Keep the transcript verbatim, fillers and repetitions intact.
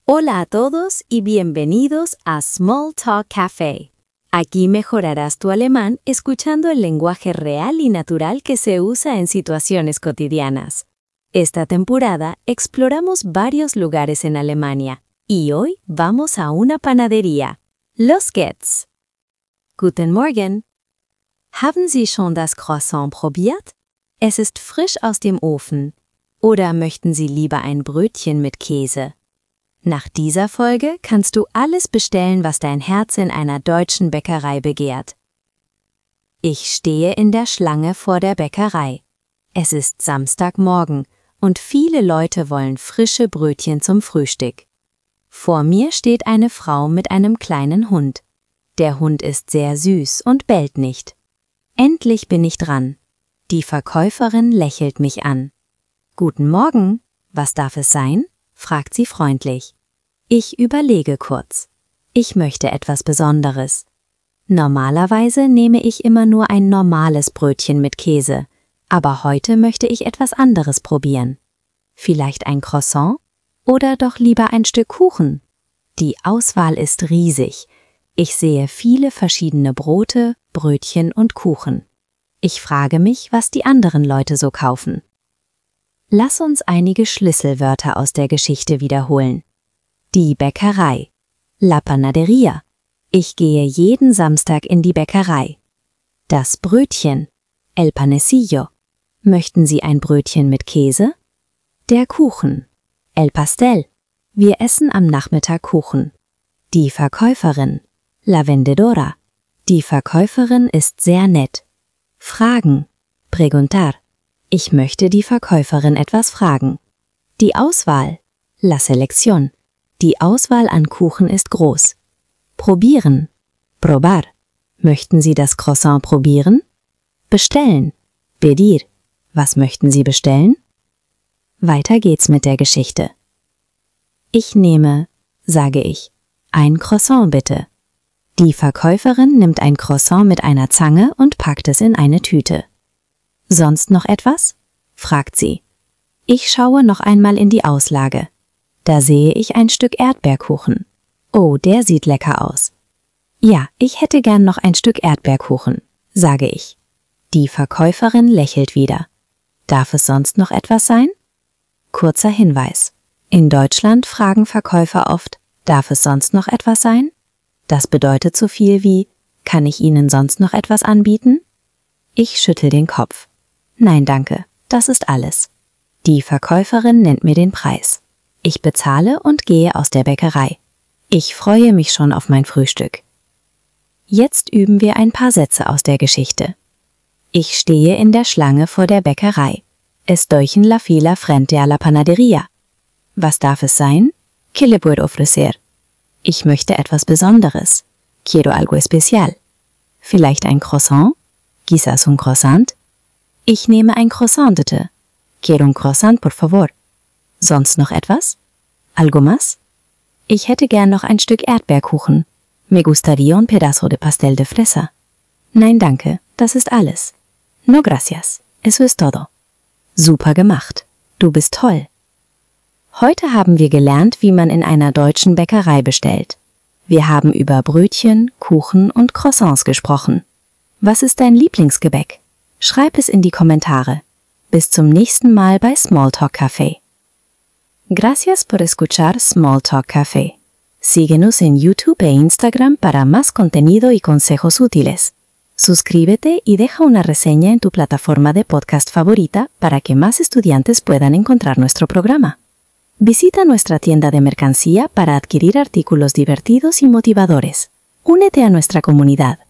Hola a todos y bienvenidos a Small Talk Café. Aquí mejorarás tu alemán escuchando el lenguaje real y natural que se usa en situaciones cotidianas. Esta temporada exploramos varios lugares en Alemania y hoy vamos a una panadería. Los geht's! Guten Morgen! Haben Sie schon das Croissant probiert? Es ist frisch aus dem Ofen. Oder möchten Sie lieber ein Brötchen mit Käse? Nach dieser Folge kannst du alles bestellen, was dein Herz in einer deutschen Bäckerei begehrt. Ich stehe in der Schlange vor der Bäckerei. Es ist Samstagmorgen und viele Leute wollen frische Brötchen zum Frühstück. Vor mir steht eine Frau mit einem kleinen Hund. Der Hund ist sehr süß und bellt nicht. Endlich bin ich dran. Die Verkäuferin lächelt mich an. »Guten Morgen, was darf es sein?« fragt sie freundlich. Ich überlege kurz. Ich möchte etwas Besonderes. Normalerweise nehme ich immer nur ein normales Brötchen mit Käse, aber heute möchte ich etwas anderes probieren. Vielleicht ein Croissant? Oder doch lieber ein Stück Kuchen? Die Auswahl ist riesig. Ich sehe viele verschiedene Brote, Brötchen und Kuchen. Ich frage mich, was die anderen Leute so kaufen. Lass uns einige Schlüsselwörter aus der Geschichte wiederholen. Die Bäckerei. La Panaderia. Ich gehe jeden Samstag in die Bäckerei. Das Brötchen. El panecillo. Möchten Sie ein Brötchen mit Käse? Der Kuchen. El pastel. Wir essen am Nachmittag Kuchen. Die Verkäuferin. La vendedora. Die Verkäuferin ist sehr nett. Fragen. Preguntar. Ich möchte die Verkäuferin etwas fragen. Die Auswahl. La selección. Die Auswahl an Kuchen ist groß. Probieren. Probar. Möchten Sie das Croissant probieren? Bestellen. Pedir. Was möchten Sie bestellen? Weiter geht's mit der Geschichte. Ich nehme, sage ich, ein Croissant bitte. Die Verkäuferin nimmt ein Croissant mit einer Zange und packt es in eine Tüte. »Sonst noch etwas?« fragt sie. Ich schaue noch einmal in die Auslage. Da sehe ich ein Stück Erdbeerkuchen. Oh, der sieht lecker aus. Ja, ich hätte gern noch ein Stück Erdbeerkuchen, sage ich. Die Verkäuferin lächelt wieder. Darf es sonst noch etwas sein? Kurzer Hinweis. In Deutschland fragen Verkäufer oft, darf es sonst noch etwas sein? Das bedeutet so viel wie, kann ich Ihnen sonst noch etwas anbieten? Ich schüttel den Kopf. Nein, danke, das ist alles. Die Verkäuferin nennt mir den Preis. Ich bezahle und gehe aus der Bäckerei. Ich freue mich schon auf mein Frühstück. Jetzt üben wir ein paar Sätze aus der Geschichte. Ich stehe in der Schlange vor der Bäckerei. Estoy en la fila frente a la panadería. Was darf es sein? ¿Qué le puedo ofrecer? Ich möchte etwas Besonderes. Quiero algo especial. Vielleicht ein Croissant? Quizás un croissant? Ich nehme ein Croissant bitte. Quiero un croissant, por favor. Sonst noch etwas? ¿Algo más? Ich hätte gern noch ein Stück Erdbeerkuchen. Me gustaría un pedazo de pastel de fresa. Nein, danke, das ist alles. No gracias, eso es todo. Super gemacht. Du bist toll. Heute haben wir gelernt, wie man in einer deutschen Bäckerei bestellt. Wir haben über Brötchen, Kuchen und Croissants gesprochen. Was ist dein Lieblingsgebäck? Schreib es in die Kommentare. Bis zum nächsten Mal bei Small Talk Café. Gracias por escuchar Small Talk Café. Síguenos en YouTube e Instagram para más contenido y consejos útiles. Suscríbete y deja una reseña en tu plataforma de podcast favorita para que más estudiantes puedan encontrar nuestro programa. Visita nuestra tienda de mercancía para adquirir artículos divertidos y motivadores. Únete a nuestra comunidad.